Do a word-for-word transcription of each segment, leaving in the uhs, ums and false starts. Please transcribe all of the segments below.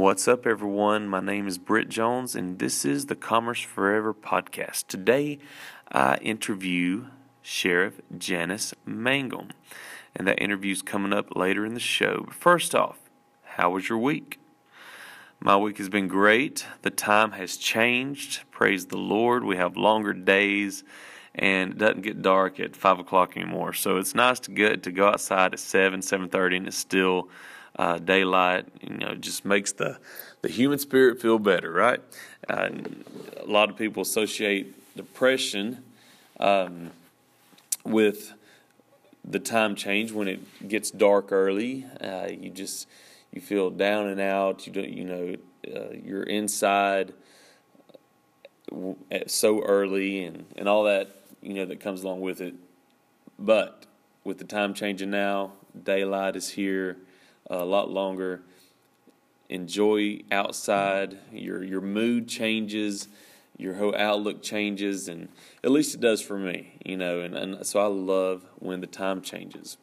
What's up, everyone? My name is Britt Jones, and this is the Commerce Forever podcast. Today, I interview Sheriff Janice Mangum, and that interview is coming up later in the show. But first off, how was your week? My week has been great. The time has changed. Praise the Lord. We have longer days, and it doesn't get dark at five o'clock anymore. So it's nice to get to go outside at seven, seven thirty, and it's still uh, daylight. You know, it just makes the, the human spirit feel better, right? Uh, a lot of people associate depression um, with the time change when it gets dark early. Uh, you just you feel down and out. You don't, you know, uh, you're inside so early, and, and all that, you know, that comes along with it. But with the time changing now, daylight is here a lot longer. Enjoy outside. Your your mood changes. Your whole outlook changes, and at least it does for me, you know. And, and so I love when the time changes.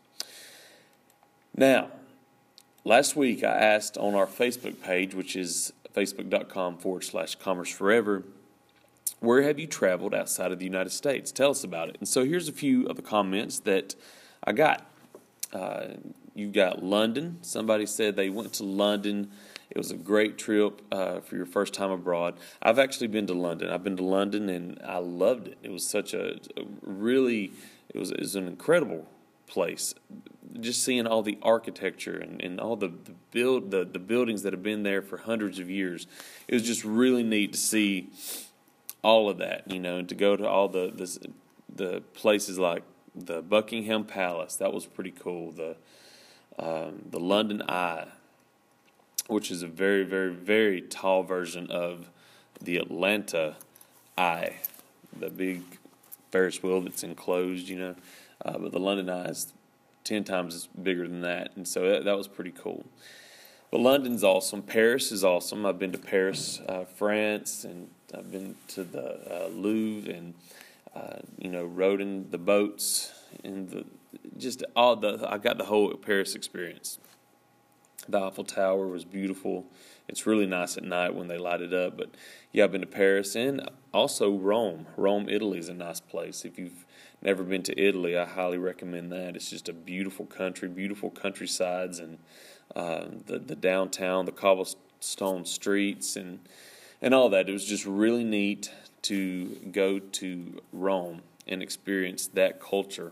Now, last week I asked on our Facebook page, which is facebook.com forward slash commerce forever, where have you traveled outside of the United States? Tell us about it. And so here's a few of the comments that I got. Uh, you got London. Somebody said they went to London. It was a great trip uh, for your first time abroad. I've actually been to London. I've been to London, and I loved it. It was such a, a really, it was, it was an incredible place. Just seeing all the architecture and, and all the the, build, the the buildings that have been there for hundreds of years. It was just really neat to see all of that, you know, and to go to all the the, the places like the Buckingham Palace. That was pretty cool. The um, the London Eye, which is a very, very, very tall version of the Atlanta Eye, the big Ferris wheel that's enclosed, you know. Uh, but the London Eye is ten times bigger than that, and so that, that was pretty cool. But London's awesome. Paris is awesome. I've been to Paris, uh, France, and I've been to the uh, Louvre, and uh, you know, rode in the boats, and the just all the. I got the whole Paris experience. The Eiffel Tower was beautiful. It's really nice at night when they light it up. But yeah, I've been to Paris, and also Rome. Rome, Italy is a nice place. If you've never been to Italy, I highly recommend that. It's just a beautiful country, beautiful countrysides, and uh, the the downtown, the cobblestone streets, and and all that. It was just really neat to go to Rome and experience that culture.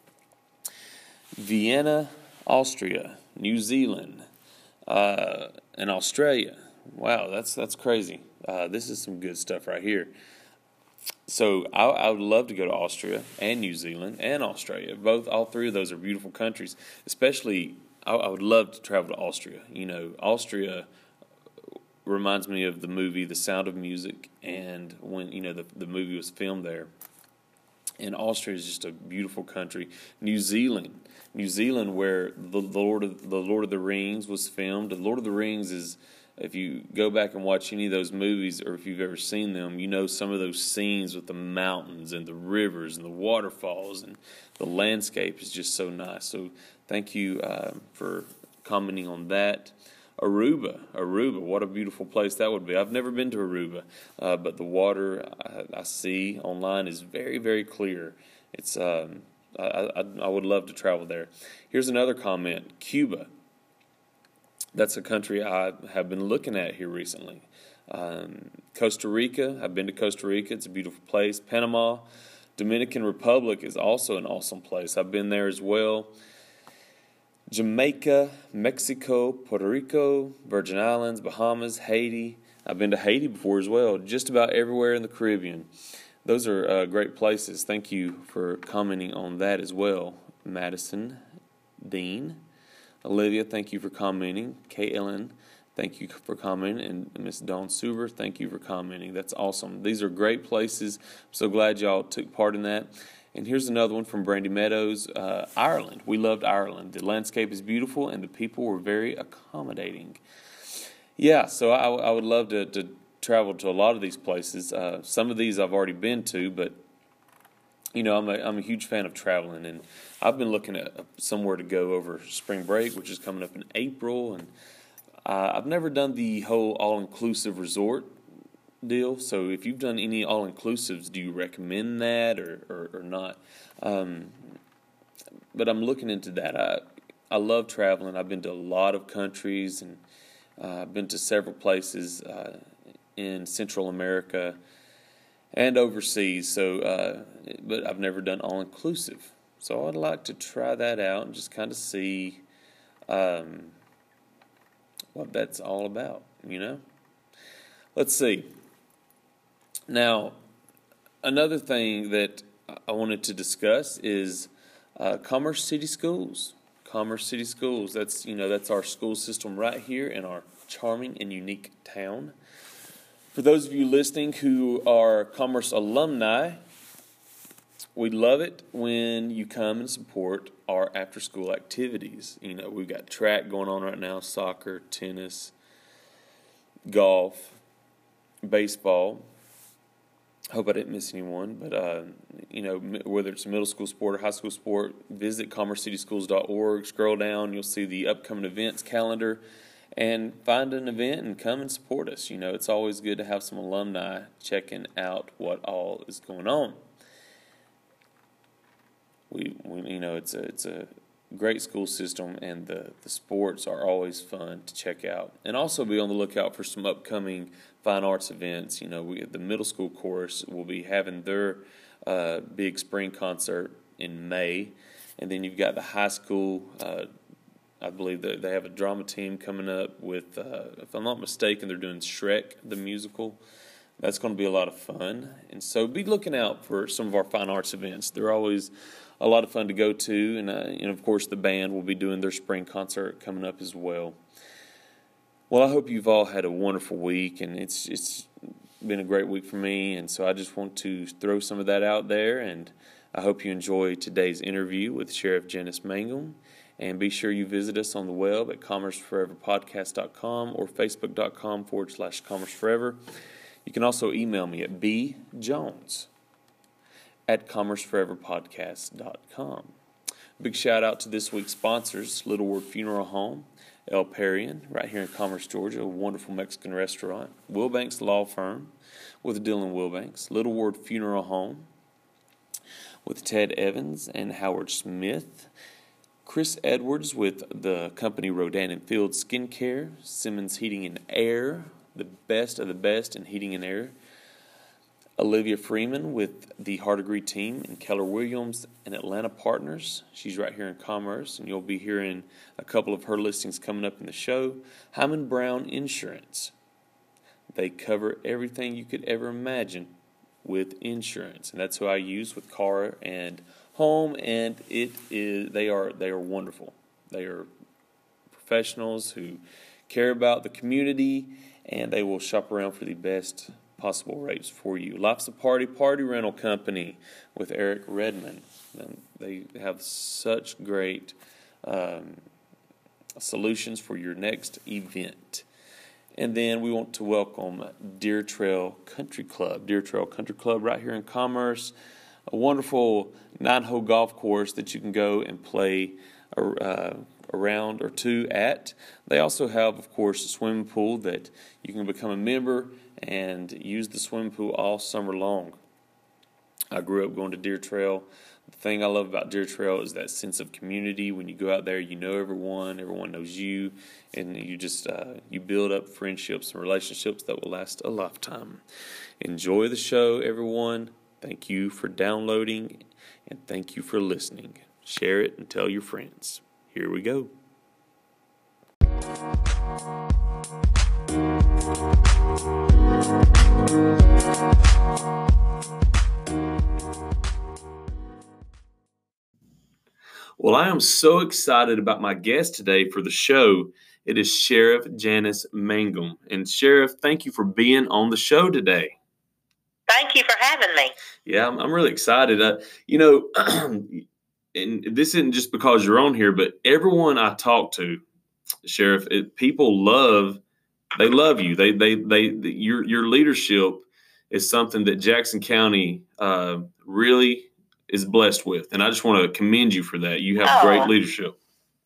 Vienna, Austria, New Zealand, uh, and Australia. Wow, that's that's crazy. Uh, this is some good stuff right here. So I, I would love to go to Austria and New Zealand and Australia. Both, all three of those are beautiful countries. Especially, I, I would love to travel to Austria. You know, Austria reminds me of the movie The Sound of Music, and when, you know, the the movie was filmed there. And Austria is just a beautiful country. New Zealand, New Zealand, where the, the Lord of the Lord of the Rings was filmed. The Lord of the Rings is, if you go back and watch any of those movies, or if you've ever seen them, you know some of those scenes with the mountains and the rivers and the waterfalls, and the landscape is just so nice. So thank you uh, for commenting on that. Aruba, Aruba, what a beautiful place that would be. I've never been to Aruba, uh, but the water I, I see online is very, very clear. It's um, I, I, I would love to travel there. Here's another comment, Cuba. That's a country I have been looking at here recently. Um, Costa Rica, I've been to Costa Rica. It's a beautiful place. Panama, Dominican Republic is also an awesome place. I've been there as well. Jamaica, Mexico, Puerto Rico, Virgin Islands, Bahamas, Haiti. I've been to Haiti before as well. Just about everywhere in the Caribbean. Those are uh, great places. Thank you for commenting on that as well. Madison, Dean, Olivia, thank you for commenting. K. Ellen, thank you for commenting. And Miss Dawn Suber, thank you for commenting. That's awesome. These are great places. I'm so glad y'all took part in that. And here's another one from Brandy Meadows, uh, Ireland. We loved Ireland. The landscape is beautiful, and the people were very accommodating. Yeah, so I, I would love to, to travel to a lot of these places. Uh, some of these I've already been to, but you know, I'm a I'm a huge fan of traveling, and I've been looking at somewhere to go over spring break, which is coming up in April, and Uh, I've never done the whole all-inclusive resort deal. So if you've done any all-inclusives, do you recommend that or, or, or not? Um, but I'm looking into that. I, I love traveling. I've been to a lot of countries, and uh, I've been to several places uh, in Central America and overseas. So, uh, but I've never done all-inclusive. So I'd like to try that out and just kind of see um, what that's all about, you know? Let's see. Now, another thing that I wanted to discuss is uh, Commerce City Schools. Commerce City Schools, that's, you know, that's our school system right here in our charming and unique town. For those of you listening who are Commerce alumni, we love it when you come and support our after-school activities. You know, we've got track going on right now, soccer, tennis, golf, baseball. I hope I didn't miss anyone, but, uh, you know, whether it's a middle school sport or high school sport, visit commerce city schools dot org, scroll down, you'll see the upcoming events calendar, and find an event and come and support us. You know, it's always good to have some alumni checking out what all is going on. We, we you know, it's a, it's a great school system, and the, the sports are always fun to check out. And also be on the lookout for some upcoming fine arts events. You know, we the middle school chorus will be having their uh, big spring concert in May, and then you've got the high school. Uh, I believe that they have a drama team coming up with, uh, if I'm not mistaken, they're doing Shrek the musical. That's going to be a lot of fun, and so be looking out for some of our fine arts events. They're always a lot of fun to go to, and, uh, and of course the band will be doing their spring concert coming up as well. Well, I hope you've all had a wonderful week, and it's it's been a great week for me, and so I just want to throw some of that out there, and I hope you enjoy today's interview with Sheriff Janice Mangum, and be sure you visit us on the web at commerce forever podcast dot com or facebook.com forward slash commerceforever. You can also email me at bjones at commerce forever podcast dot com. Big shout out to this week's sponsors, Little Ward Funeral Home, El Parian, right here in Commerce, Georgia, a wonderful Mexican restaurant, Wilbanks Law Firm with Dylan Wilbanks, Little Ward Funeral Home with Ted Evans and Howard Smith, Chris Edwards with the company Rodan and Field Skincare, Simmons Heating and Air, the best of the best in heating and air, Olivia Freeman with the Hardegree team and Keller Williams and Atlanta Partners. She's right here in Commerce, and you'll be hearing a couple of her listings coming up in the show. Hyman Brown Insurance. They cover everything you could ever imagine with insurance, and that's who I use with car and home, and it is they are they are wonderful. They are professionals who care about the community, and they will shop around for the best possible rates for you. Life's a Party Party Rental Company with Eric Redmond. And they have such great um, solutions for your next event. And then we want to welcome Deer Trail Country Club. Deer Trail Country Club right here in Commerce. A wonderful nine-hole golf course that you can go and play uh, a round or two at. They also have, of course, a swimming pool that you can become a member and use the swimming pool all summer long. I grew up going to Deer Trail. The thing I love about Deer Trail is that sense of community. When you go out there, you know everyone, everyone knows you, and you just uh, you build up friendships and relationships that will last a lifetime. Enjoy the show, everyone. Thank you for downloading, and thank you for listening. Share it and tell your friends. Here we go. Well, I am so excited about my guest today for the show. It is Sheriff Janice Mangum. And Sheriff, thank you for being on the show today. Thank you for having me. Yeah, I'm, I'm really excited. Uh, you know, and this isn't just because you're on here, but everyone I talk to, Sheriff, it, people love, they love you. They, they, they, the, your, your leadership is something that Jackson County uh, really is blessed with, and I just want to commend you for that. You have oh, great leadership.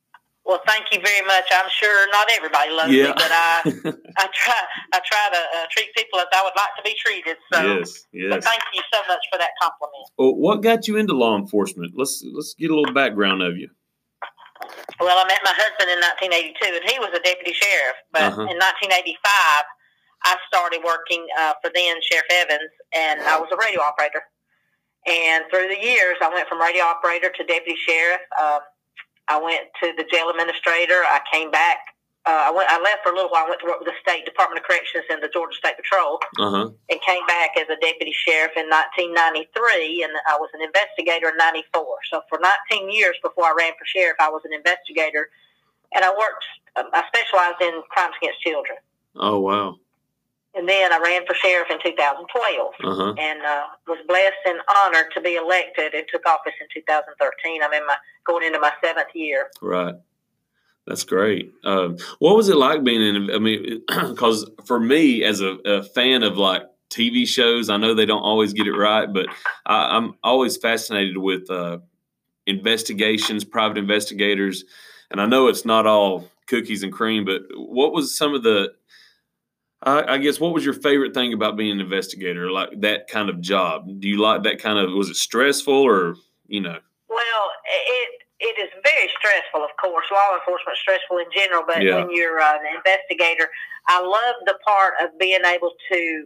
Well, thank you very much. I'm sure not everybody loves yeah. me, but I I try I try to uh, treat people as I would like to be treated. So, yes, yes. So thank you so much for that compliment. Well, what got you into law enforcement? Let's let's get a little background of you. Well, I met my husband in nineteen eighty-two, and he was a deputy sheriff. But uh-huh. in nineteen eighty-five, I started working uh, for then Sheriff Evans, and I was a radio operator. And through the years, I went from radio operator to deputy sheriff. Um, I went to the jail administrator. I came back. Uh, I went. I left for a little while. I went to work with the State Department of Corrections and the Georgia State Patrol, uh-huh. and came back as a deputy sheriff in nineteen ninety-three. And I was an investigator in ninety-four. So for nineteen years before I ran for sheriff, I was an investigator, and I worked. Um, I specialized in crimes against children. Oh wow! And then I ran for sheriff in two thousand twelve, uh-huh. and uh, was blessed and honored to be elected and took office in two thousand thirteen. I'm in my going into my seventh year. Right. That's great. Um, what was it like being in? I mean, because for me, as a, a fan of like T V shows, I know they don't always get it right, but I, I'm always fascinated with uh, investigations, private investigators, and I know it's not all cookies and cream. But what was some of the I, I guess what was your favorite thing about being an investigator, like that kind of job? Do you like that kind of, was it stressful or, you know? Well, it it is very stressful, of course. Law enforcement is stressful in general, but yeah. when you're uh, an investigator, I love the part of being able to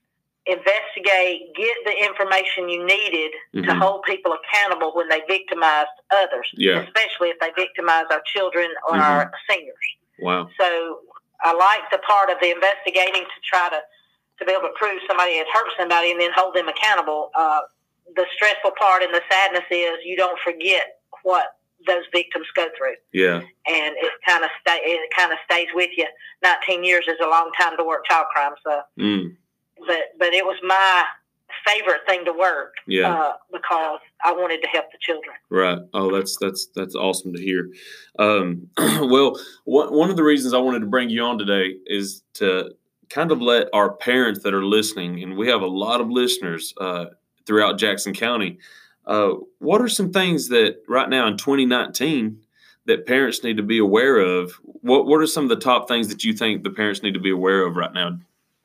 investigate, get the information you needed mm-hmm. to hold people accountable when they victimized others, yeah. especially if they victimize our children or mm-hmm. our seniors. Wow. So I like the part of the investigating to try to, to be able to prove somebody has hurt somebody and then hold them accountable. Uh, the stressful part and the sadness is you don't forget what those victims go through. Yeah. And it kind of stay, it kind of stays with you. nineteen years is a long time to work child crime. So, mm. but, but it was my favorite thing to work yeah. uh, because I wanted to help the children. Right. Oh, that's, that's, that's awesome to hear. Um, well, one, one of the reasons I wanted to bring you on today is to kind of let our parents that are listening, and we have a lot of listeners uh, throughout Jackson County. Uh, what are some things that right now in twenty nineteen that parents need to be aware of? What, what are some of the top things that you think the parents need to be aware of right now?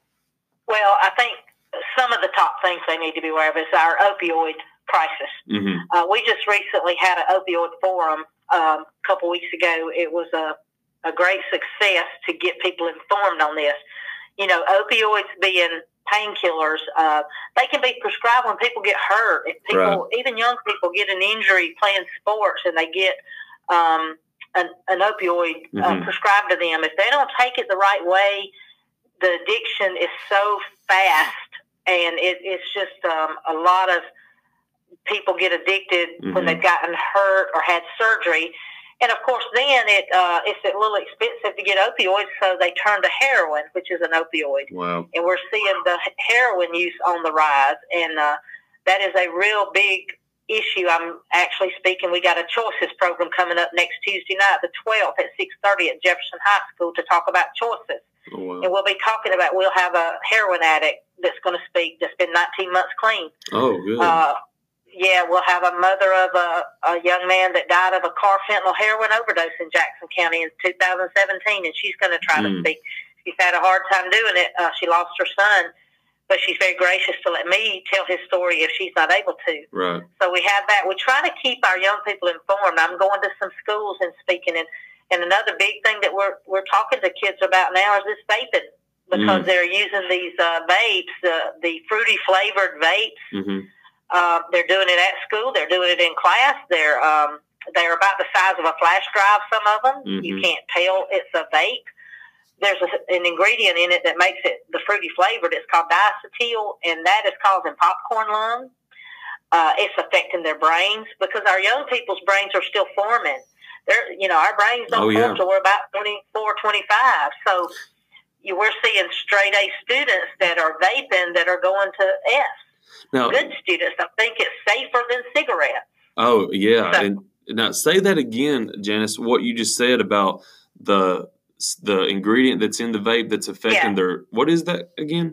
Well, I think some of the top things they need to be aware of is our opioid crisis. Mm-hmm. Uh, we just recently had an opioid forum um, a couple weeks ago. It was a, a great success to get people informed on this. You know, opioids being painkillers, uh, they can be prescribed when people get hurt. If people, right. even young people, get an injury playing sports and they get um, an, an opioid uh, mm-hmm. prescribed to them, if they don't take it the right way, the addiction is so fast. And it, it's just um, a lot of people get addicted mm-hmm. when they've gotten hurt or had surgery. And, of course, then it uh, it's a little expensive to get opioids, so they turn to heroin, which is an opioid. Wow. And we're seeing the heroin use on the rise, and uh, that is a real big issue. I'm actually speaking. We got a Choices program coming up next Tuesday night, the twelfth, at six thirty at Jefferson High School to talk about choices. Oh, wow. And we'll be talking about, we'll have a heroin addict that's going to speak that's been nineteen months clean. Oh, good. Uh, yeah, we'll have a mother of a, a young man that died of a carfentanil heroin overdose in Jackson County in two thousand seventeen, and she's going to try mm. to speak. She's had a hard time doing it. Uh, she lost her son, but she's very gracious to let me tell his story if she's not able to. Right. So we have that. We try to keep our young people informed. I'm going to some schools and speaking, and, and another big thing that we're we're talking to kids about now is this vaping, because mm. they're using these uh, vapes, uh, the fruity flavored vapes. Mm-hmm. Uh, they're doing it at school. They're doing it in class. They're um, they're about the size of a flash drive. Some of them mm-hmm. you can't tell it's a vape. There's a, an ingredient in it that makes it the fruity flavored. It's called diacetyl, and that is causing popcorn lung. Uh, it's affecting their brains because our young people's brains are still forming. They're, you know, our brains don't oh, form yeah. until we're about twenty-four, twenty-five. So you, we're seeing straight A students that are vaping that are going to F. Now, good students, I think it's safer than cigarettes. Oh, yeah. So, and now say that again, Janice, what you just said about the the ingredient that's in the vape that's affecting yeah. their, what is that again?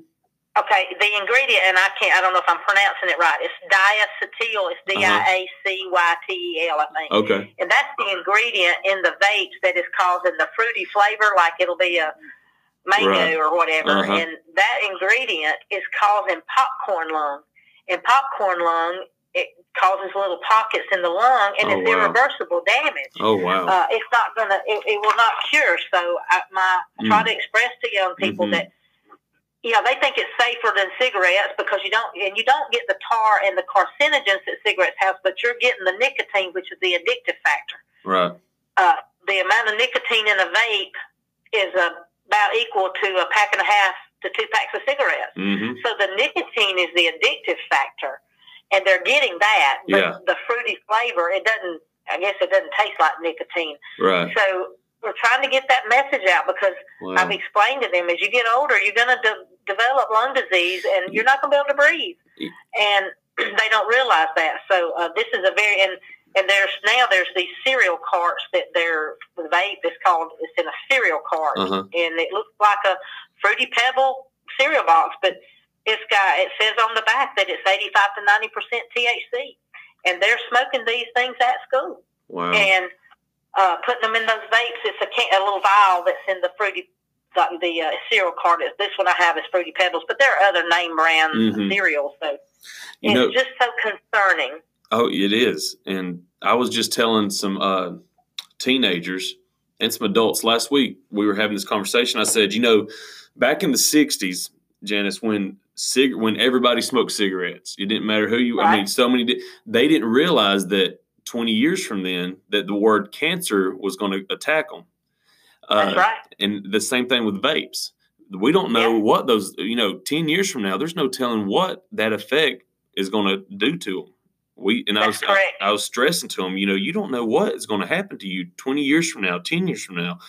Okay, the ingredient, and I can't, I don't know if I'm pronouncing it right. It's diacetyl. It's D I A C Y T E L, I think. Okay. And that's the ingredient in the vapes that is causing the fruity flavor, like it'll be a mango Right. or whatever. Uh-huh. And that ingredient is causing popcorn lung. And popcorn lung, it causes little pockets in the lung, and Oh, it's wow. irreversible damage. Oh, wow. Uh, it's not going to, it, it will not cure. So I, my, I try Mm. to express to young people Mhm. that, you know, they think it's safer than cigarettes because you don't, and you don't get the tar and the carcinogens that cigarettes have, but you're getting the nicotine, which is the addictive factor. Right. Uh, the amount of nicotine in a vape is uh, about equal to a pack and a half to two packs of cigarettes. Mm-hmm. So the nicotine is the addictive factor, and they're getting that. But Yeah. the fruity flavor, it doesn't, I guess it doesn't taste like nicotine. Right. So we're trying to get that message out because Wow. I've explained to them, as you get older, you're going to de- develop lung disease, and you're not going to be able to breathe. And they don't realize that. So uh, this is a very, and, and there's now there's these cereal carts that they're, the vape is called, it's in a cereal cart. Uh-huh. And it looks like a Fruity Pebble cereal box, but it's got, it says on the back that it's eighty-five to ninety percent T H C. And they're smoking these things at school. Wow. And uh, putting them in those vapes, it's a, can- a little vial that's in the Fruity, the, the uh, cereal cart. This one I have is Fruity Pebbles, but there are other name brands Mhm. of cereals. So You it's know- just so concerning. Oh, it is. And I was just telling some uh, teenagers and some adults last week, we were having this conversation. I said, you know, back in the sixties, Janice, when cig- when everybody smoked cigarettes, it didn't matter who you, I mean, Right. so many, di- they didn't realize that twenty years from then that the word cancer was going to attack them. That's Uh, right. And the same thing with vapes. We don't know Yeah. what those, you know, ten years from now, there's no telling what that effect is going to do to them. We, and I was, That's I, correct. I was stressing to them, you know, you don't know what is going to happen to you twenty years from now, ten years from now.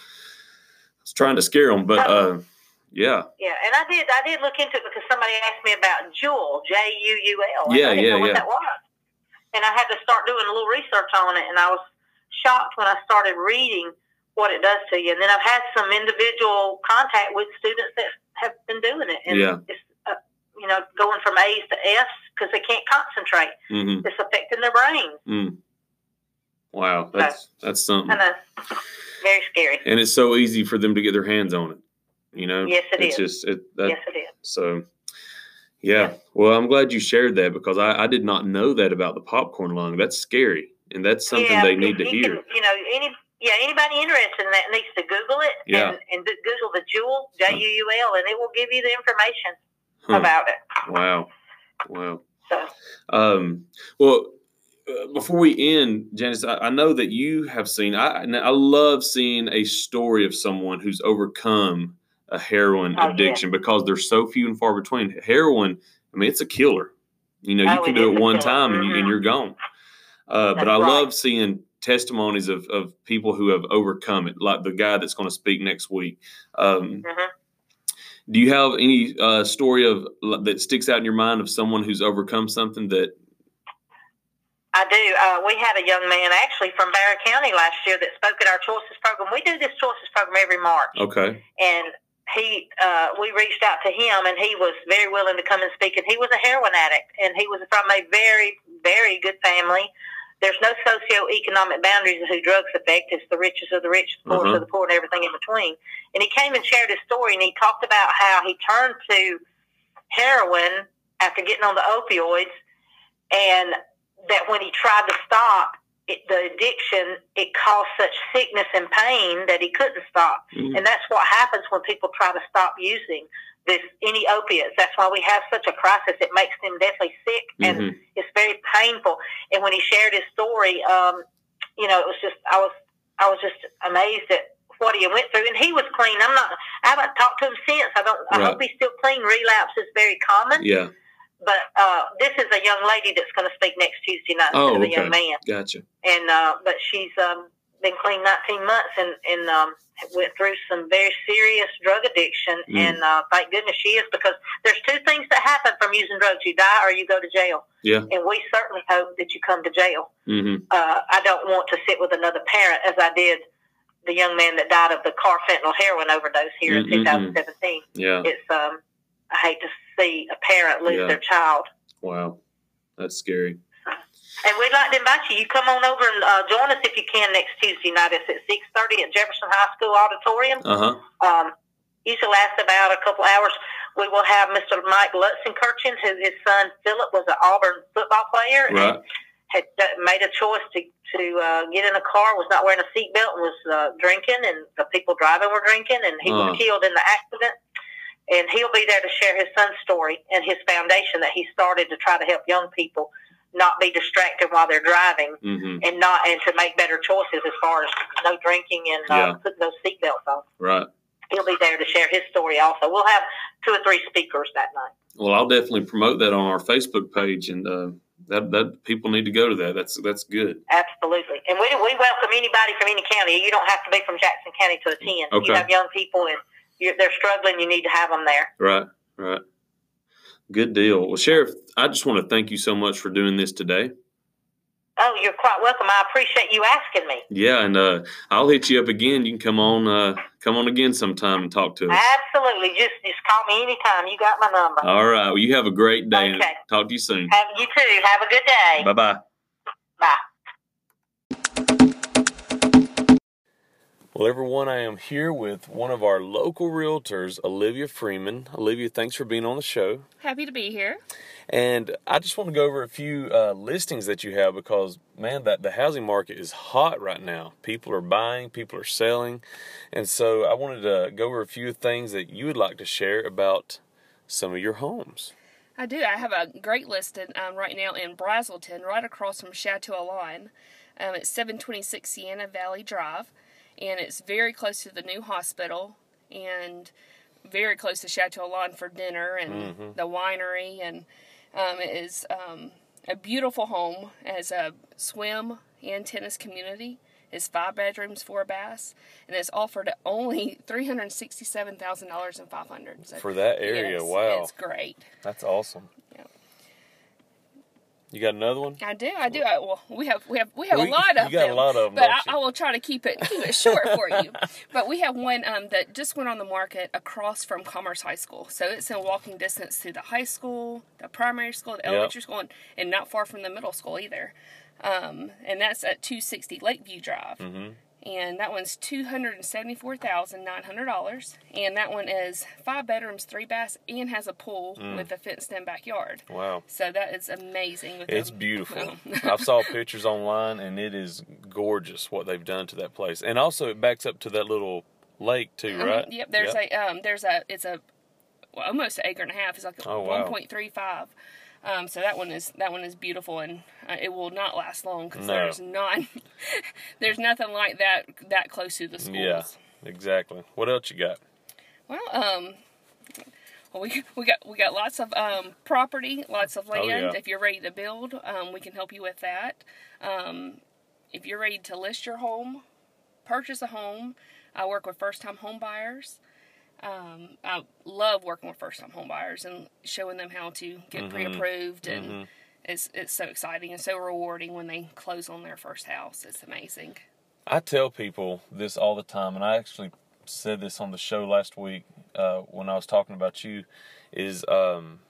I was trying to scare them, but, uh, yeah. Yeah, and I did I did look into it because somebody asked me about Juul, J U U L. Yeah, I didn't yeah, know what yeah. that was. And I had to start doing a little research on it, and I was shocked when I started reading what it does to you. And then I've had some individual contact with students that have been doing it. And Yeah. it's, uh, you know, going from A's to F's because they can't concentrate. Mm-hmm. It's affecting their brains. Mm. Wow. That's, that's something. I know. Very scary. And it's so easy for them to get their hands on it. You know, Yes, it it's is. just, it, that, Yes, it is. so yeah. Well, I'm glad you shared that because I, I did not know that about the popcorn lung. That's scary. And that's something yeah, they need to you hear. Can, you know, any yeah, anybody interested in that needs to Google it Yeah. and, and do- Google the Juul, J U U L, and it will give you the information Huh. about it. Wow. Wow. So, Um, well, uh, before we end, Janice, I, I know that you have seen, I, and I love seeing a story of someone who's overcome a heroin Oh, yeah. addiction because they're so few and far between. Heroin, I mean, it's a killer. You know, you Oh, can it do is it a one killer. time and, you, and Mhm. you're gone. Uh, but That's I right. love seeing testimonies of, of people who have overcome it, like the guy that's going to speak next week. Um, Mhm. Do you have any uh, story of that sticks out in your mind of someone who's overcome something that? I do. Uh, we had a young man actually from Barrow County last year that spoke at our Choices program. We do this Choices program every March. Okay. And he, uh, we reached out to him, and he was very willing to come and speak. And he was a heroin addict, and he was from a very, very good family. There's no socioeconomic boundaries of who drugs affect. It's the richest of the rich, the poorest Uh-huh. of the poor, and everything in between. And he came and shared his story, and he talked about how he turned to heroin after getting on the opioids, and that when he tried to stop it, the addiction, it caused such sickness and pain that he couldn't stop. Mm. And that's what happens when people try to stop using this any opiates. That's why we have such a crisis. It makes them deathly sick, and Mhm. it's very painful. And when he shared his story, um, you know, it was just I was I was just amazed at what he went through. And he was clean. I'm not. I haven't talked to him since. I don't. I Right. hope he's still clean. Relapse is very common. Yeah. But uh, this is a young lady that's going to speak next Tuesday night Oh, instead of a okay. young man. Gotcha. And uh, but she's um, been clean nineteen months and and um, went through some very serious drug addiction. Mm. And uh, thank goodness she is, because there's two things that happen from using drugs: you die or you go to jail. Yeah. And we certainly hope that you come to jail. Mm-hmm. Uh, I don't want to sit with another parent as I did the young man that died of the carfentanil heroin overdose here Mm-mm-mm. in two thousand seventeen. Yeah. It's um, I hate to see a parent lose yeah. their child. Wow, that's scary. And we'd like to invite you. You come on over and uh, join us if you can next Tuesday night. It's at six thirty at Jefferson High School Auditorium. Uh-huh. Um, usually lasts about a couple hours. We will have Mister Mike Lutzenkirchen, who his son Philip was an Auburn football player. Right. And had made a choice to, to uh, get in a car, was not wearing a seatbelt, and was uh, drinking, and the people driving were drinking, and he uh. was killed in the accident. And he'll be there to share his son's story and his foundation that he started to try to help young people not be distracted while they're driving, mm-hmm. and not and to make better choices as far as no drinking and uh, yeah. putting those seatbelts on. Right. He'll be there to share his story also. We'll have two or three speakers that night. Well, I'll definitely promote that on our Facebook page, and uh, that that people need to go to that. That's that's good. Absolutely. And we we welcome anybody from any county. You don't have to be from Jackson County to attend. Okay. You have young people and you're, they're struggling, you need to have them there. Right, right. Good deal. Well, Sheriff, I just want to thank you so much for doing this today. Oh, you're quite welcome. I appreciate you asking me. Yeah, and uh, I'll hit you up again. You can come on, uh, come on again sometime and talk to us. Absolutely. Just just call me anytime. You got my number. All right. Well, you have a great day. Okay. Talk to you soon. Have you too. Have a good day. Bye-bye. Bye. Well, everyone, I am here with one of our local realtors, Olivia Freeman. Olivia, thanks for being on the show. Happy to be here. And I just want to go over a few uh, listings that you have because, man, that the housing market is hot right now. People are buying, people are selling. And so I wanted to go over a few things that you would like to share about some of your homes. I do. I have a great listing um, right now in Brazelton, right across from Chateau Alon. Um, it's seven twenty-six Sienna Valley Drive. And it's very close to the new hospital and very close to Chateau Alon for dinner and mm-hmm. the winery. And um, it is um, a beautiful home. It has a swim and tennis community. It's five bedrooms, four baths. And it's offered at only three hundred sixty-seven thousand dollars and five hundred dollars. So for that area, it's, wow. It's great. That's awesome. Yeah. You got another one? I do, I do. I, well, we have we have we have we, a lot of them. You got them, a lot of them, but I, I will try to keep it keep it short for you. But we have one um, that just went on the market across from Commerce High School, so it's in walking distance to the high school, the primary school, the elementary yep. school, and, and not far from the middle school either. Um, and that's at two sixty Lakeview Drive. Mm-hmm. And that one's two hundred seventy-four thousand nine hundred dollars. And that one is five bedrooms, three baths, and has a pool mm. with a fenced-in backyard. Wow. So that is amazing. With it's them. beautiful. I saw pictures online, and it is gorgeous what they've done to that place. And also, it backs up to that little lake, too, right? Mm-hmm. Yep. There's yep. a, um, there's a, it's a, well, almost an acre and a half. It's like a oh, wow. one point three five. Um, so that one is that one is beautiful, and uh, it will not last long because no. there's not there's nothing like that that close to the schools. Yeah, exactly. What else you got? Well, um, well we we got we got lots of um, property, lots of land. Oh, yeah. If you're ready to build, um, we can help you with that. Um, if you're ready to list your home, purchase a home, I work with first-time home buyers. Um, I love working with first-time home buyers and showing them how to get mm-hmm. pre-approved, and mm-hmm. it's it's so exciting and so rewarding when they close on their first house. It's amazing. I tell people this all the time, and I actually said this on the show last week uh, when I was talking about you, is um,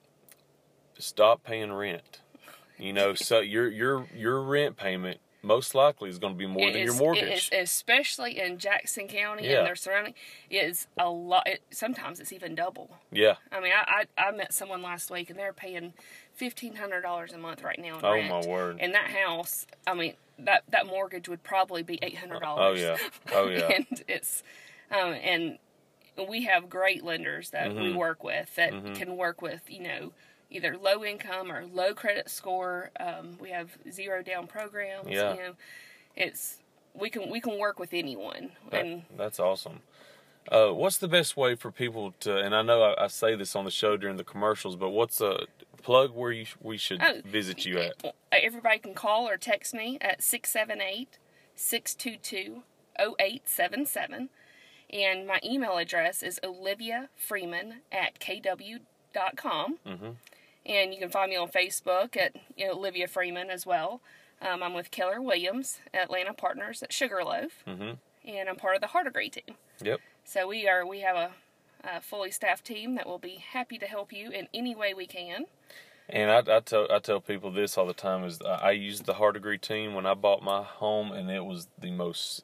stop paying rent. You know, so your your your rent payment most likely is going to be more it than is, your mortgage. It is, especially in Jackson County yeah. and their surrounding, it is a lot. It, sometimes it's even double. Yeah. I mean, I, I, I met someone last week, and they're paying fifteen hundred dollars a month right now in oh, rent. my word. And that house, I mean, that, that mortgage would probably be eight hundred dollars. Oh, yeah. Oh, yeah. and it's, um, and we have great lenders that mm-hmm. we work with that mm-hmm. can work with, you know, either low income or low credit score. Um, we have zero down programs. Yeah. You know, it's we can we can work with anyone. That, and that's awesome. Uh, what's the best way for people to? And I know I, I say this on the show during the commercials, but what's a plug where you we should oh, visit you at? Everybody can call or text me at six seven eight, six two two, zero eight seven seven, and my email address is olivia freeman at k w dot com. Mm-hmm. And you can find me on Facebook at you know, Olivia Freeman as well. Um, I'm with Keller Williams, Atlanta Partners at Sugarloaf, mm-hmm. and I'm part of the Heart Agree team. Yep. So we are we have a a fully staffed team that will be happy to help you in any way we can. And I, I tell I tell people this all the time is I used the Heart Degree team when I bought my home, and it was the most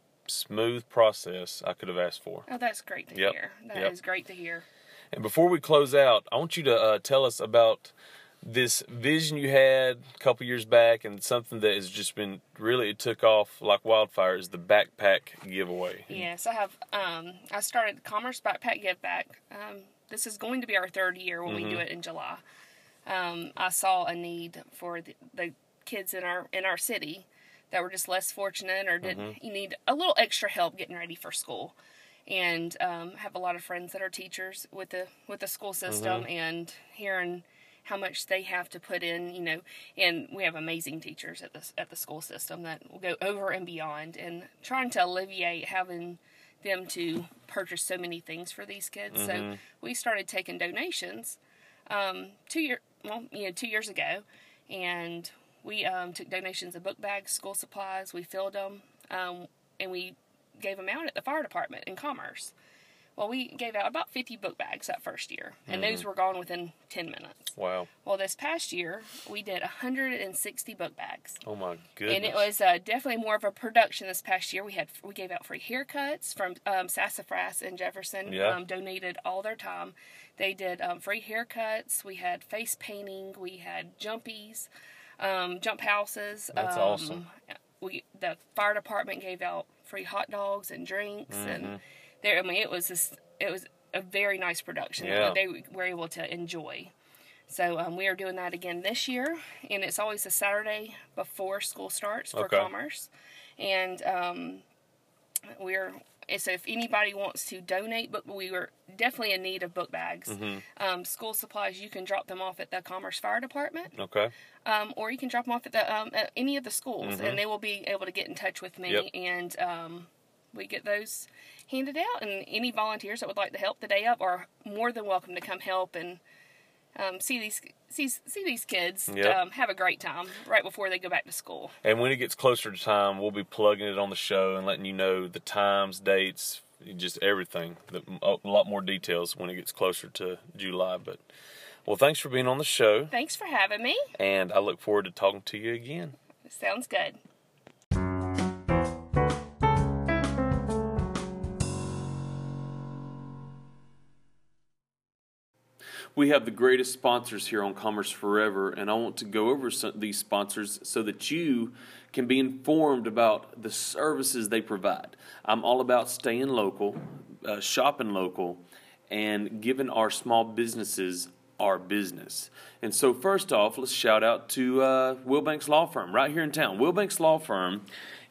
smooth process I could have asked for. Oh, that's great to Yep. hear. That Yep. is great to hear. And before we close out, I want you to uh, tell us about this vision you had a couple years back, and something that has just been really, it took off like wildfire, is the backpack giveaway. Yes, I have. Um, I started Commerce Backpack Give Back. Um, this is going to be our third year when Mm-hmm. we do it in July. Um, I saw a need for the, the kids in our in our city that were just less fortunate or didn't Mm-hmm. you need a little extra help getting ready for school, and um, have a lot of friends that are teachers with the with the school system, Mm-hmm. and hearing how much they have to put in, you know, and we have amazing teachers at the at the school system that will go over and beyond, and trying to alleviate having them to purchase so many things for these kids. Mm-hmm. So we started taking donations um, two year well, you know, two years ago, and we um, took donations of book bags, school supplies. We filled them, um, and we gave them out at the fire department in Commerce. Well, we gave out about fifty book bags that first year, and Mm-hmm. those were gone within ten minutes. Wow. Well, this past year, we did one hundred sixty book bags. Oh my goodness. And it was uh, definitely more of a production this past year. We had we gave out free haircuts from um, Sassafras and Jefferson. Yeah. Um, donated all their time. They did um, free haircuts. We had face painting. We had jumpies, um, jump houses. That's um, awesome. We the fire department gave out free hot dogs and drinks, Mm-hmm. and there. I mean, it was just, it was a very nice production Yeah. that they were able to enjoy. So um, we are doing that again this year, and it's always a Saturday before school starts for Okay. Commerce. And um, we're so if anybody wants to donate, but we were definitely in need of book bags. Mm-hmm. Um, school supplies, you can drop them off at the Commerce Fire Department, Okay. um, or you can drop them off at the um, at any of the schools, Mm-hmm. and they will be able to get in touch with me, Yep. and um, we get those handed out. And any volunteers that would like to help the day up are more than welcome to come help and um, see these see, see these kids Yep. um, have a great time right before they go back to school. And when it gets closer to time, we'll be plugging it on the show and letting you know the times, dates, just everything. The, a lot more details when it gets closer to July. But well, thanks for being on the show, Thanks for having me. and I look forward to talking to you again. Sounds good. We have the greatest sponsors here on Commerce Forever, and I want to go over some, these sponsors so that you can be informed about the services they provide. I'm all about staying local, uh, shopping local, and giving our small businesses our business. And so first off, let's shout out to uh, Wilbanks Law Firm right here in town. Wilbanks Law Firm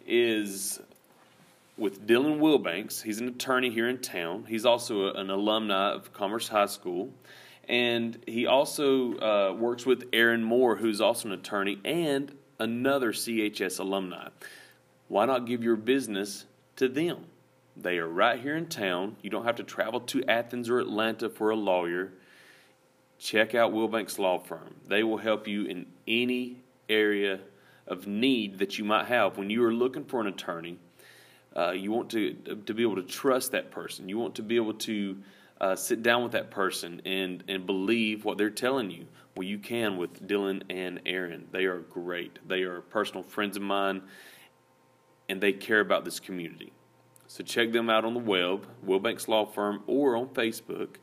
is with Dylan Wilbanks. He's an attorney here in town. He's also an alumni of Commerce High School. And he also uh, works with Aaron Moore, who's also an attorney and another C H S alumni. Why not give your business to them? They are right here in town. You don't have to travel to Athens or Atlanta for a lawyer. Check out Wilbanks Law Firm. They will help you in any area of need that you might have. When you are looking for an attorney, uh, you want to, to be able to trust that person. You want to be able to Uh, sit down with that person and, and believe what they're telling you. Well, you can with Dylan and Aaron. They are great. They are personal friends of mine, and they care about this community. So check them out on the web, Wilbanks Law Firm, or on Facebook.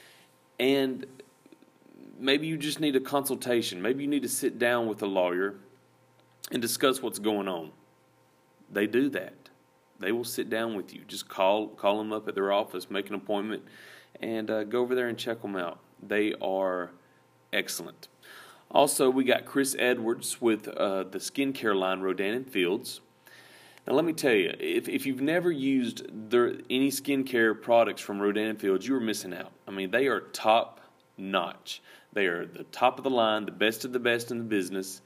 And maybe you just need a consultation. Maybe you need to sit down with a lawyer and discuss what's going on. They do that. They will sit down with you. Just call call them up at their office, make an appointment, and uh, go over there and check them out. They are excellent. Also, we got Chris Edwards with uh, the skincare line, Rodan and Fields. Now, let me tell you, if, if you've never used their, any skincare products from Rodan and Fields, you are missing out. I mean, they are top notch. They are the top of the line, the best of the best in the business.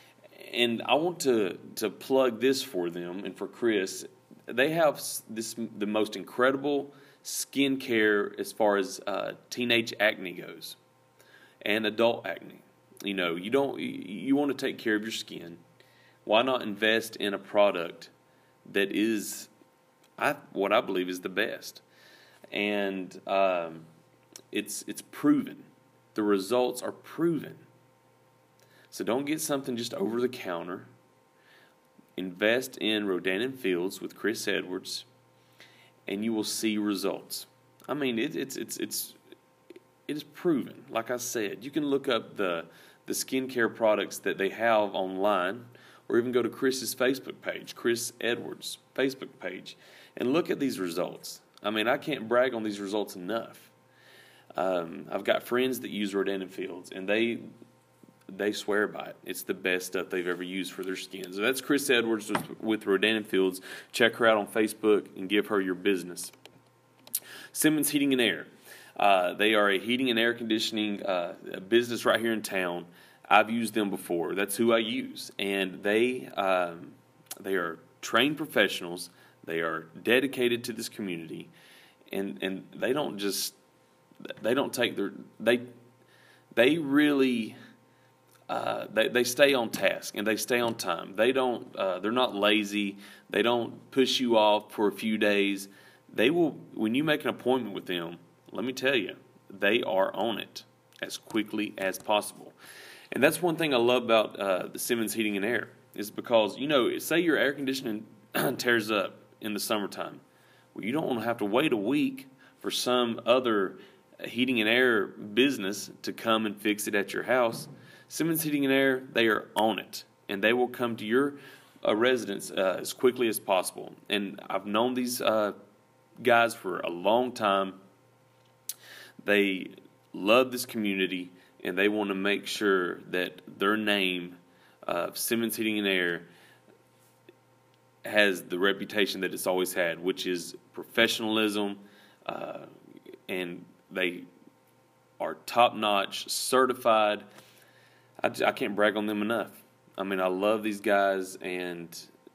And I want to, to plug this for them and for Chris. They have this the most incredible skincare as far as uh, teenage acne goes, and adult acne. You know, you don't you want to take care of your skin. Why not invest in a product that is, I what I believe is the best? and um, it's it's proven. The results are proven. So don't get something just over the counter. Invest in Rodan and Fields with Chris Edwards, and you will see results. I mean, it, it's it's it's it is proven. Like I said, you can look up the the skincare products that they have online, or even go to Chris's Facebook page, Chris Edwards' Facebook page, and look at these results. I mean, I can't brag on these results enough. Um, I've got friends that use Rodan and Fields, and they they swear by it. It's the best stuff they've ever used for their skin. So that's Chris Edwards with, with Rodan and Fields. Check her out on Facebook and give her your business. Simmons Heating and Air. Uh, they are a heating and air conditioning uh, business right here in town. I've used them before. That's who I use. And they um, they are trained professionals. They are dedicated to this community. And and they don't just, they don't take their, they, they really... Uh, they they stay on task and they stay on time. They don't. Uh, they're not lazy. They don't push you off for a few days. They will. When you make an appointment with them, let me tell you, they are on it as quickly as possible. And that's one thing I love about uh, the Simmons Heating and Air is because, you know, say your air conditioning tears up in the summertime. Well, you don't want to have to wait a week for some other heating and air business to come and fix it at your house. Simmons Heating and Air, they are on it, and they will come to your uh, residence uh, as quickly as possible. And I've known these uh, guys for a long time. They love this community, and they want to make sure that their name, uh, Simmons Heating and Air, has the reputation that it's always had, which is professionalism, uh, and they are top-notch, certified. I, I can't brag on them enough. I mean, I love these guys, and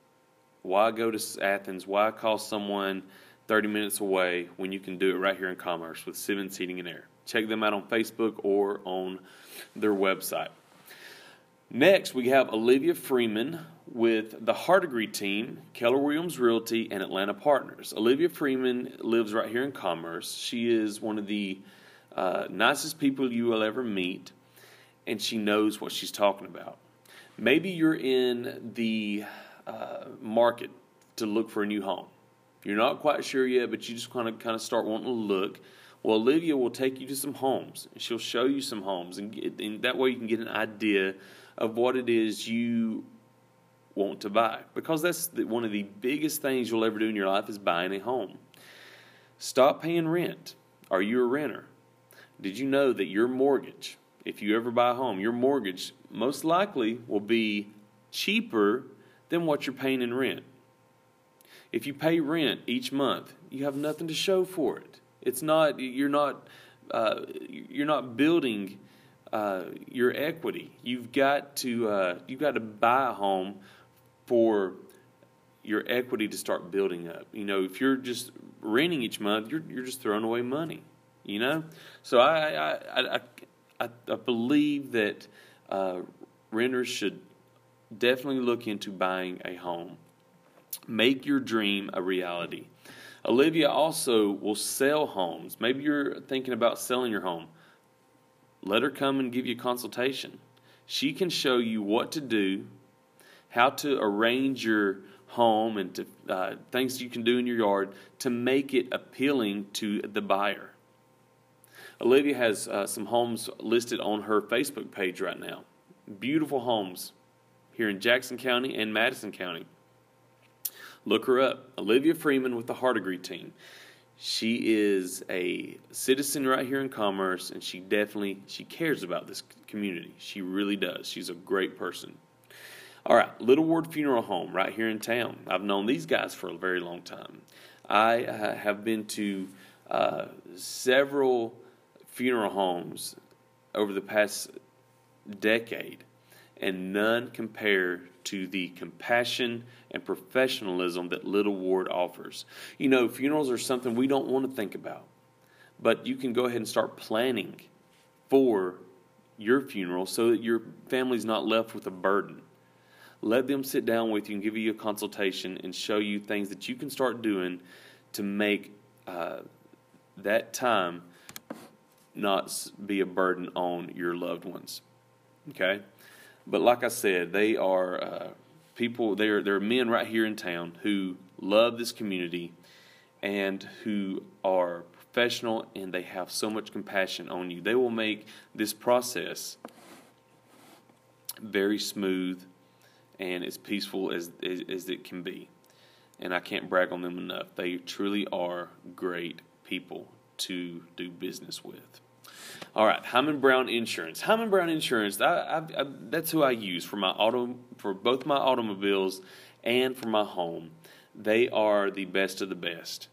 why go to Athens? Why call someone thirty minutes away when you can do it right here in Commerce with Simmons Heating and Air? Check them out on Facebook or on their website. Next, we have Olivia Freeman with the Hardegree team, Keller Williams Realty, and Atlanta Partners. Olivia Freeman lives right here in Commerce. She is one of the uh, nicest people you will ever meet, and she knows what she's talking about. Maybe you're in the uh, market to look for a new home. You're not quite sure yet, but you just kind of kind of start wanting to look. Well, Olivia will take you to some homes, and she'll show you some homes, and, get, and that way you can get an idea of what it is you want to buy. Because that's the, one of the biggest things you'll ever do in your life is buying a home. Stop paying rent. Are you a renter? Did you know that your mortgage, if you ever buy a home, your mortgage most likely will be cheaper than what you're paying in rent? If you pay rent each month, you have nothing to show for it. It's not you're not uh, you're not building uh, your equity. You've got to uh, you've got to buy a home for your equity to start building up. You know, if you're just renting each month, you're you're just throwing away money. You know, so I I I, I, I believe that uh, renters should definitely look into buying a home. Make your dream a reality. Olivia also will sell homes. Maybe you're thinking about selling your home. Let her come and give you a consultation. She can show you what to do, how to arrange your home, and to, uh, things you can do in your yard to make it appealing to the buyer. Olivia has uh, some homes listed on her Facebook page right now. Beautiful homes here in Jackson County and Madison County. Look her up, Olivia Freeman with the Hardegree team. She is a citizen right here in Commerce, and she definitely she cares about this community. She really does. She's a great person. All right, Little Ward Funeral Home right here in town. I've known these guys for a very long time. I uh, have been to uh, several funeral homes over the past decade, and none compare to the compassion and professionalism that Little Ward offers. You know, funerals are something we don't want to think about, but you can go ahead and start planning for your funeral so that your family's not left with a burden. Let them sit down with you and give you a consultation and show you things that you can start doing to make uh, that time not be a burden on your loved ones. Okay? But like I said, they are uh, people, they're, they're men right here in town who love this community and who are professional, and they have so much compassion on you. They will make this process very smooth and as peaceful as, as, as it can be. And I can't brag on them enough. They truly are great people to do business with. All right, Hyman Brown Insurance. Hyman Brown Insurance, I, I, I, that's who I use for my auto, for both my automobiles and for my home. They are the best of the best.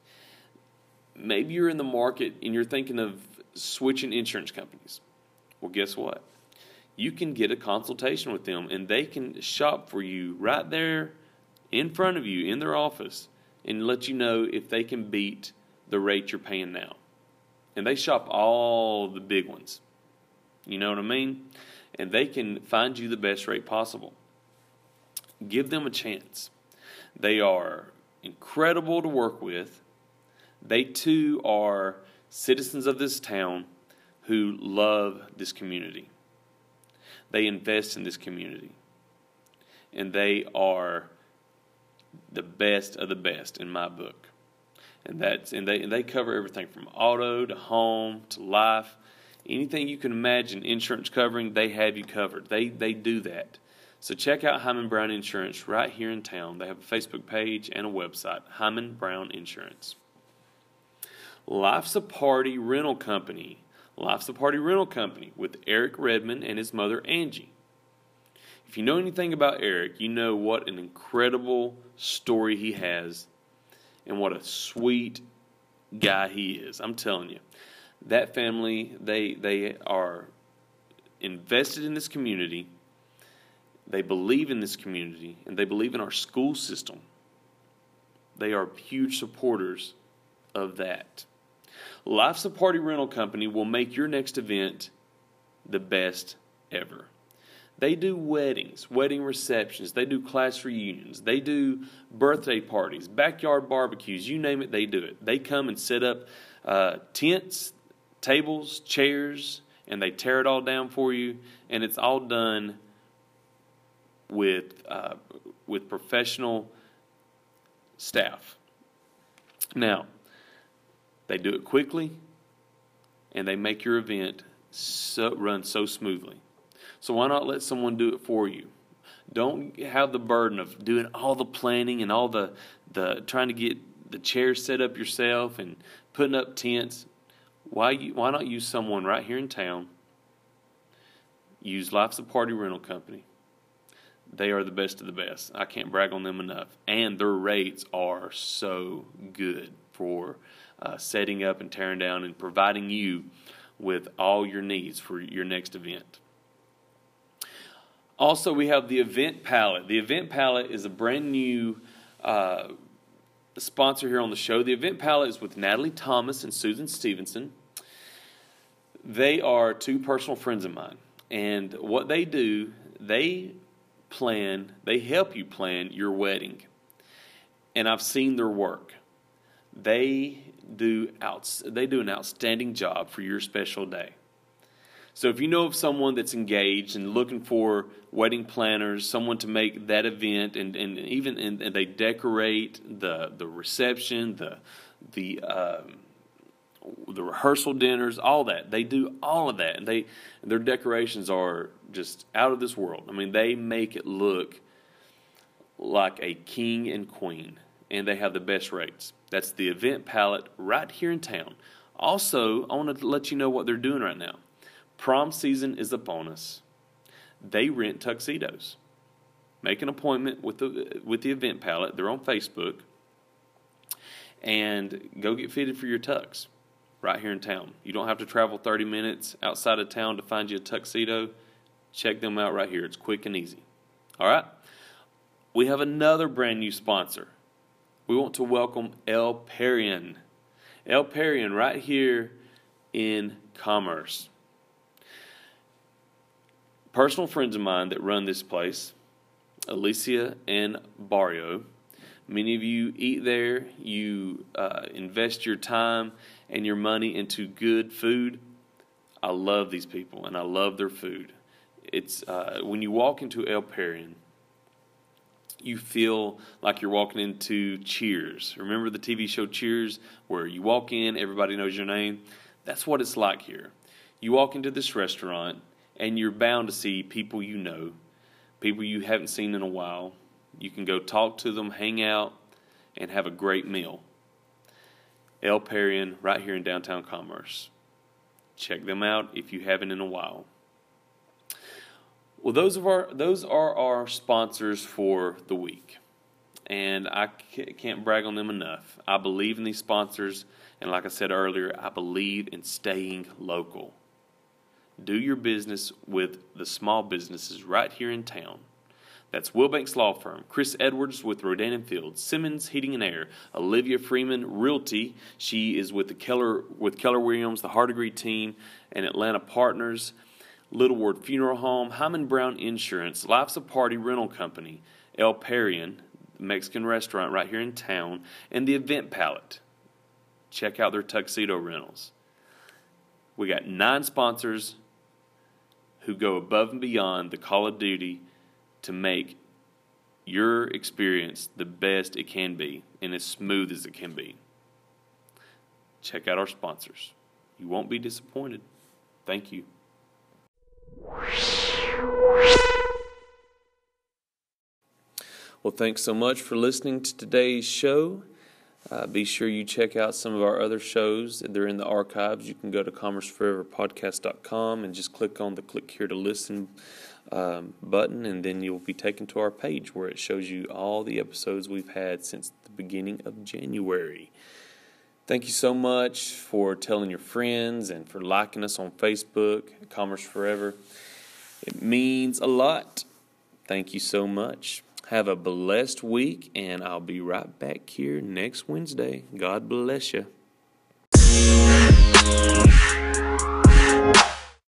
Maybe you're in the market and you're thinking of switching insurance companies. Well, guess what? You can get a consultation with them, and they can shop for you right there in front of you in their office and let you know if they can beat the rate you're paying now. And they shop all the big ones. You know what I mean? And they can find you the best rate possible. Give them a chance. They are incredible to work with. They too are citizens of this town who love this community. They invest in this community. And they are the best of the best in my book. And that's and they and they cover everything from auto to home to life. Anything you can imagine insurance covering, they have you covered. They they do that. So check out Hyman Brown Insurance right here in town. They have a Facebook page and a website, Hyman Brown Insurance. Life's a Party Rental Company. Life's a Party Rental Company with Eric Redmond and his mother Angie. If you know anything about Eric, you know what an incredible story he has and what a sweet guy he is. I'm telling you. That family, they they are invested in this community. They believe in this community, and they believe in our school system. They are huge supporters of that. Life's a Party Rental Company will make your next event the best ever. They do weddings, wedding receptions. They do class reunions. They do birthday parties, backyard barbecues. You name it, they do it. They come and set up uh, tents, tables, chairs, and they tear it all down for you. And it's all done with uh, with professional staff. Now, they do it quickly, and they make your event so, run so smoothly. So why not let someone do it for you? Don't have the burden of doing all the planning and all the, the trying to get the chairs set up yourself and putting up tents. Why you, why not use someone right here in town? Use Life's a Party Rental Company. They are the best of the best. I can't brag on them enough. And their rates are so good for uh, setting up and tearing down and providing you with all your needs for your next event. Also, we have the Event Palette. The Event Palette is a brand new uh, sponsor here on the show. The Event Palette is with Natalie Thomas and Susan Stevenson. They are two personal friends of mine. And what they do, they plan, they help you plan your wedding. And I've seen their work. They do out, they do an outstanding job for your special day. So if you know of someone that's engaged and looking for wedding planners, someone to make that event, and, and even and, and they decorate the the reception, the the um, the rehearsal dinners, all that. They do all of that, and they their decorations are just out of this world. I mean, they make it look like a king and queen, and they have the best rates. That's the Event Palette right here in town. Also, I want to let you know what they're doing right now. Prom season is upon us. They rent tuxedos. Make an appointment with the with the Event Palette. They're on Facebook. And go get fitted for your tux right here in town. You don't have to travel thirty minutes outside of town to find you a tuxedo. Check them out right here. It's quick and easy. All right? We have another brand new sponsor. We want to welcome El Parian. El Parian right here in Commerce. Personal friends of mine that run this place, Alicia and Barrio, Many of you eat there. You uh, invest your time and your money into good food. I love these people, and I love their food. It's uh, when you walk into El Parian, you feel like you're walking into Cheers. Remember the T V show Cheers, where you walk in, everybody knows your name? That's what it's like here. You walk into this restaurant, and you're bound to see people you know, people you haven't seen in a while. You can go talk to them, hang out, and have a great meal. El Parian, right here in downtown Commerce. Check them out if you haven't in a while. Well, those of our those are our sponsors for the week, and I can't brag on them enough. I believe in these sponsors, and like I said earlier, I believe in staying local. Do your business with the small businesses right here in town. That's Wilbanks Law Firm, Chris Edwards with Rodan and Fields, Simmons Heating and Air, Olivia Freeman Realty. She is with the Keller with Keller Williams, the Hardegree team, and Atlanta Partners. Little Ward Funeral Home, Hyman Brown Insurance, Life's a Party Rental Company, El Parian, the Mexican restaurant right here in town, and the Event Palette. Check out their tuxedo rentals. We got nine sponsors who go above and beyond the call of duty to make your experience the best it can be and as smooth as it can be. Check out our sponsors. You won't be disappointed. Thank you. Well, thanks so much for listening to today's show. Uh, be sure you check out some of our other shows. They're in the archives. You can go to commerce forever podcast dot com and just click on the click here to listen um, button, and then you'll be taken to our page where it shows you all the episodes we've had since the beginning of January. Thank you so much for telling your friends and for liking us on Facebook, Commerce Forever. It means a lot. Thank you so much. Have a blessed week, and I'll be right back here next Wednesday. God bless you.